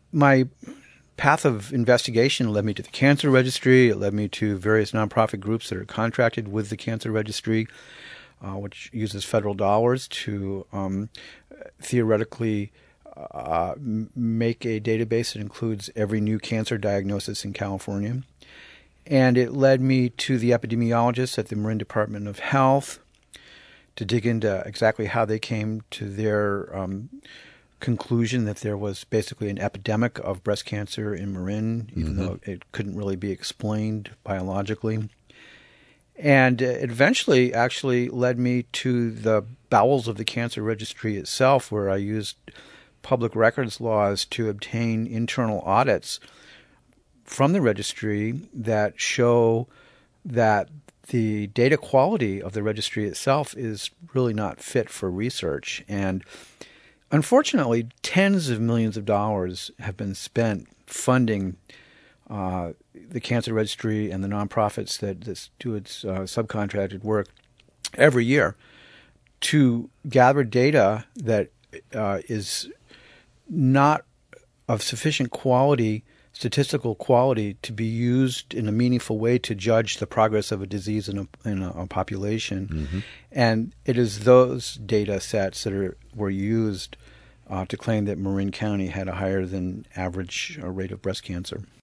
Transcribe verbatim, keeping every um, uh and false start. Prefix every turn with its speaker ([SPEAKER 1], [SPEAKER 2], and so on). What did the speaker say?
[SPEAKER 1] my path of investigation led me to the Cancer Registry. It led me to various nonprofit groups that are contracted with the Cancer Registry, uh, which uses federal dollars to um, theoretically uh, m- make a database that includes every new cancer diagnosis in California. And it led me to the epidemiologists at the Marin Department of Health to dig into exactly how they came to their um, conclusion that there was basically an epidemic of breast cancer in Marin, even mm-hmm. though it couldn't really be explained biologically. And it eventually actually led me to the bowels of the Cancer Registry itself, where I used public records laws to obtain internal audits from the registry that show that the data quality of the registry itself is really not fit for research. And unfortunately, tens of millions of dollars have been spent funding uh, the Cancer Registry and the nonprofits that, that do its uh, subcontracted work every year to gather data that uh, is not of sufficient quality, statistical quality, to be used in a meaningful way to judge the progress of a disease in a, in a, a population. Mm-hmm. And it is those data sets that are, were used uh, to claim that Marin County had a higher than average uh, rate of breast cancer.